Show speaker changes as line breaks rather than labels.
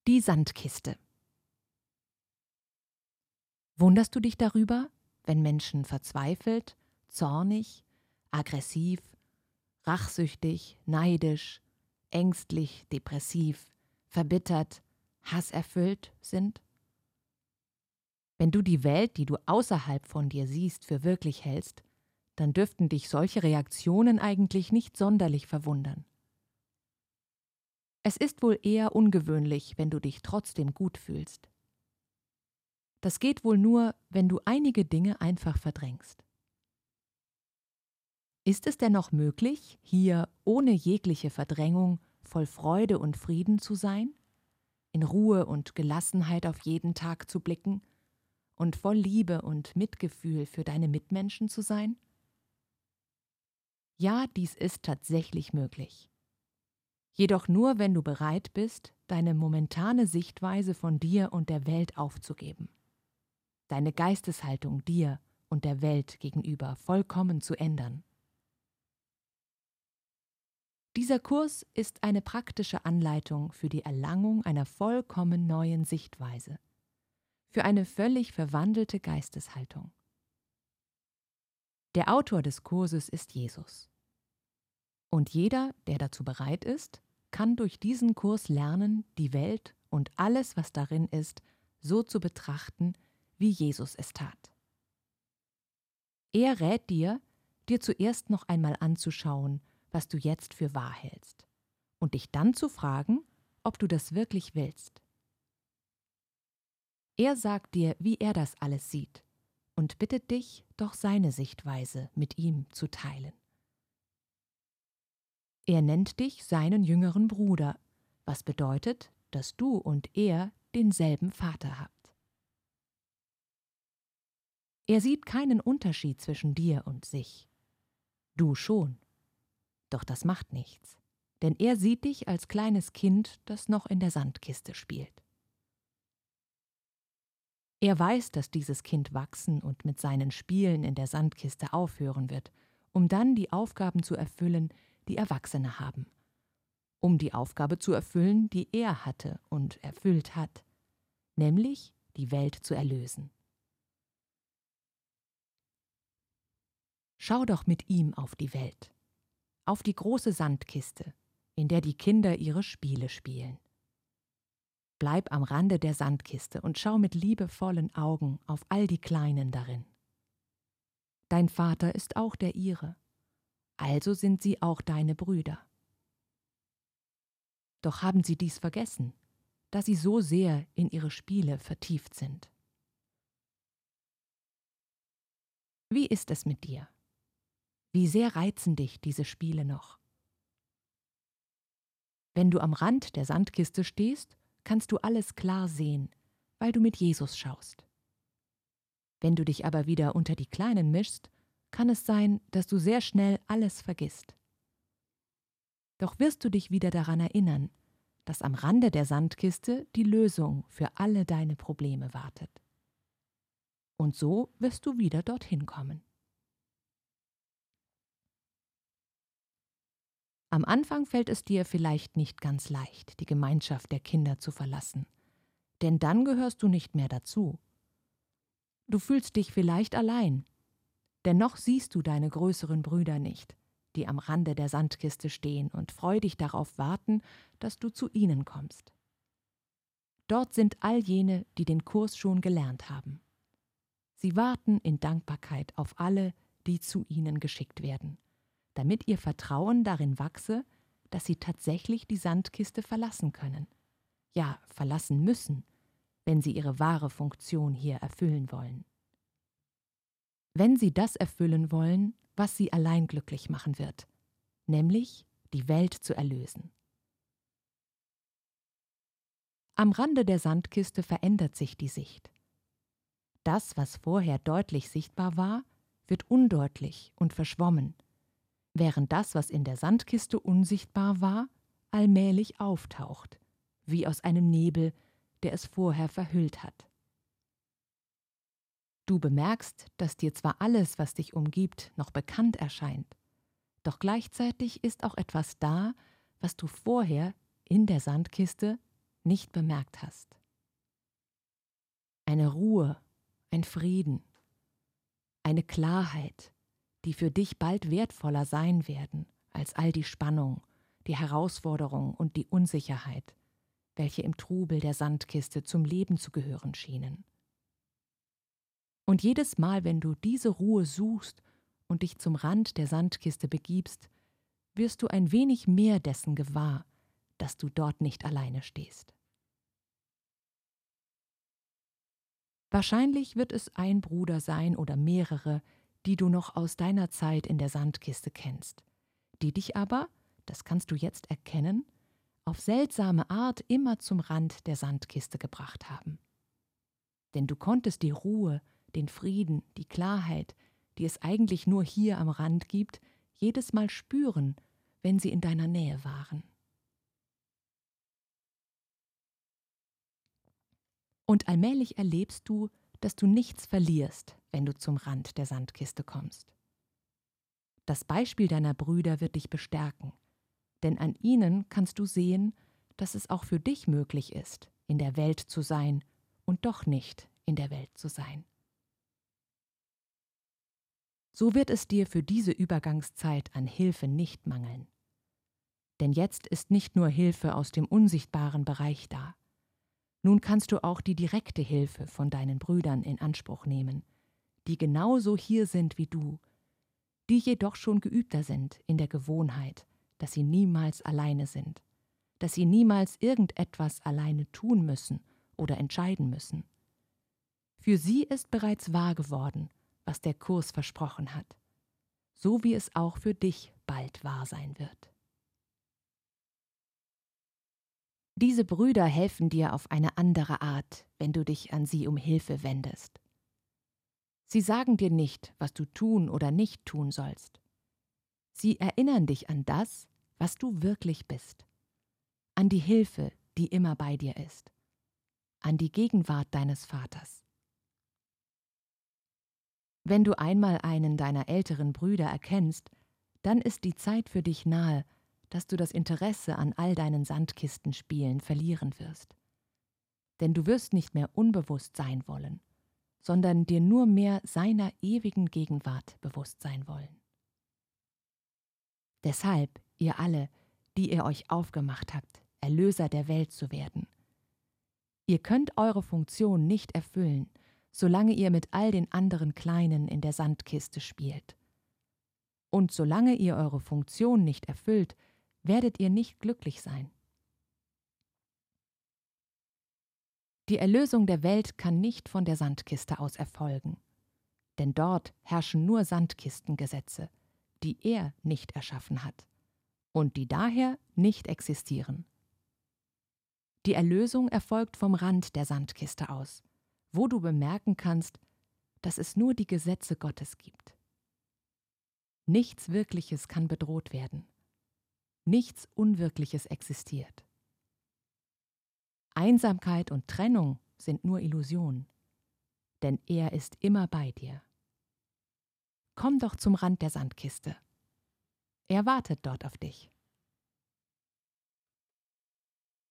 Die Sandkiste. Wunderst du dich darüber, wenn Menschen verzweifelt, zornig, aggressiv, rachsüchtig, neidisch, ängstlich, depressiv, verbittert, hasserfüllt sind? Wenn du die Welt, die du außerhalb von dir siehst, für wirklich hältst, dann dürften dich solche Reaktionen eigentlich nicht sonderlich verwundern. Es ist wohl eher ungewöhnlich, wenn du dich trotzdem gut fühlst. Das geht wohl nur, wenn du einige Dinge einfach verdrängst. Ist es dennoch möglich, hier ohne jegliche Verdrängung voll Freude und Frieden zu sein, in Ruhe und Gelassenheit auf jeden Tag zu blicken und voll Liebe und Mitgefühl für deine Mitmenschen zu sein? Ja, dies ist tatsächlich möglich. Jedoch nur, wenn du bereit bist, deine momentane Sichtweise von dir und der Welt aufzugeben, deine Geisteshaltung dir und der Welt gegenüber vollkommen zu ändern. Dieser Kurs ist eine praktische Anleitung für die Erlangung einer vollkommen neuen Sichtweise, für eine völlig verwandelte Geisteshaltung. Der Autor des Kurses ist Jesus. Und jeder, der dazu bereit ist, kann durch diesen Kurs lernen, die Welt und alles, was darin ist, so zu betrachten, wie Jesus es tat. Er rät dir zuerst noch einmal anzuschauen, was du jetzt für wahr hältst, und dich dann zu fragen, ob du das wirklich willst. Er sagt dir, wie er das alles sieht, und bittet dich, doch seine Sichtweise mit ihm zu teilen. Er nennt dich seinen jüngeren Bruder, was bedeutet, dass du und er denselben Vater habt. Er sieht keinen Unterschied zwischen dir und sich. Du schon. Doch das macht nichts, denn er sieht dich als kleines Kind, das noch in der Sandkiste spielt. Er weiß, dass dieses Kind wachsen und mit seinen Spielen in der Sandkiste aufhören wird, um dann die Aufgaben zu erfüllen, die Erwachsene haben. Um die Aufgabe zu erfüllen, die er hatte und erfüllt hat, nämlich die Welt zu erlösen. Schau doch mit ihm auf die Welt, auf die große Sandkiste, in der die Kinder ihre Spiele spielen. Bleib am Rande der Sandkiste und schau mit liebevollen Augen auf all die Kleinen darin. Dein Vater ist auch der ihre, also sind sie auch deine Brüder. Doch haben sie dies vergessen, da sie so sehr in ihre Spiele vertieft sind. Wie ist es mit dir? Wie sehr reizen dich diese Spiele noch? Wenn du am Rand der Sandkiste stehst, kannst du alles klar sehen, weil du mit Jesus schaust. Wenn du dich aber wieder unter die Kleinen mischst, kann es sein, dass du sehr schnell alles vergisst. Doch wirst du dich wieder daran erinnern, dass am Rande der Sandkiste die Lösung für alle deine Probleme wartet. Und so wirst du wieder dorthin kommen. Am Anfang fällt es dir vielleicht nicht ganz leicht, die Gemeinschaft der Kinder zu verlassen, denn dann gehörst du nicht mehr dazu. Du fühlst dich vielleicht allein, dennoch siehst du deine größeren Brüder nicht, die am Rande der Sandkiste stehen und freudig darauf warten, dass du zu ihnen kommst. Dort sind all jene, die den Kurs schon gelernt haben. Sie warten in Dankbarkeit auf alle, die zu ihnen geschickt werden, damit ihr Vertrauen darin wachse, dass sie tatsächlich die Sandkiste verlassen können, ja, verlassen müssen, wenn sie ihre wahre Funktion hier erfüllen wollen. Wenn sie das erfüllen wollen, was sie allein glücklich machen wird, nämlich die Welt zu erlösen. Am Rande der Sandkiste verändert sich die Sicht. Das, was vorher deutlich sichtbar war, wird undeutlich und verschwommen, während das, was in der Sandkiste unsichtbar war, allmählich auftaucht, wie aus einem Nebel, der es vorher verhüllt hat. Du bemerkst, dass dir zwar alles, was dich umgibt, noch bekannt erscheint, doch gleichzeitig ist auch etwas da, was du vorher in der Sandkiste nicht bemerkt hast. Eine Ruhe, ein Frieden, eine Klarheit, die für dich bald wertvoller sein werden als all die Spannung, die Herausforderung und die Unsicherheit, welche im Trubel der Sandkiste zum Leben zu gehören schienen. Und jedes Mal, wenn du diese Ruhe suchst und dich zum Rand der Sandkiste begibst, wirst du ein wenig mehr dessen gewahr, dass du dort nicht alleine stehst. Wahrscheinlich wird es ein Bruder sein oder mehrere, die du noch aus deiner Zeit in der Sandkiste kennst, die dich aber, das kannst du jetzt erkennen, auf seltsame Art immer zum Rand der Sandkiste gebracht haben. Denn du konntest die Ruhe, den Frieden, die Klarheit, die es eigentlich nur hier am Rand gibt, jedes Mal spüren, wenn sie in deiner Nähe waren. Und allmählich erlebst du, dass du nichts verlierst, wenn du zum Rand der Sandkiste kommst. Das Beispiel deiner Brüder wird dich bestärken, denn an ihnen kannst du sehen, dass es auch für dich möglich ist, in der Welt zu sein und doch nicht in der Welt zu sein. So wird es dir für diese Übergangszeit an Hilfe nicht mangeln. Denn jetzt ist nicht nur Hilfe aus dem unsichtbaren Bereich da. Nun kannst du auch die direkte Hilfe von deinen Brüdern in Anspruch nehmen, die genauso hier sind wie du, die jedoch schon geübter sind in der Gewohnheit, dass sie niemals alleine sind, dass sie niemals irgendetwas alleine tun müssen oder entscheiden müssen. Für sie ist bereits wahr geworden, was der Kurs versprochen hat, so wie es auch für dich bald wahr sein wird. Diese Brüder helfen dir auf eine andere Art, wenn du dich an sie um Hilfe wendest. Sie sagen dir nicht, was du tun oder nicht tun sollst. Sie erinnern dich an das, was du wirklich bist, an die Hilfe, die immer bei dir ist, an die Gegenwart deines Vaters. Wenn du einmal einen deiner älteren Brüder erkennst, dann ist die Zeit für dich nahe, dass du das Interesse an all deinen Sandkistenspielen verlieren wirst. Denn du wirst nicht mehr unbewusst sein wollen, sondern dir nur mehr seiner ewigen Gegenwart bewusst sein wollen. Deshalb, ihr alle, die ihr euch aufgemacht habt, Erlöser der Welt zu werden, ihr könnt eure Funktion nicht erfüllen, solange ihr mit all den anderen Kleinen in der Sandkiste spielt. Und solange ihr eure Funktion nicht erfüllt, werdet ihr nicht glücklich sein. Die Erlösung der Welt kann nicht von der Sandkiste aus erfolgen, denn dort herrschen nur Sandkistengesetze, die er nicht erschaffen hat und die daher nicht existieren. Die Erlösung erfolgt vom Rand der Sandkiste aus, wo du bemerken kannst, dass es nur die Gesetze Gottes gibt. Nichts Wirkliches kann bedroht werden. Nichts Unwirkliches existiert. Einsamkeit und Trennung sind nur Illusionen, denn er ist immer bei dir. Komm doch zum Rand der Sandkiste. Er wartet dort auf dich.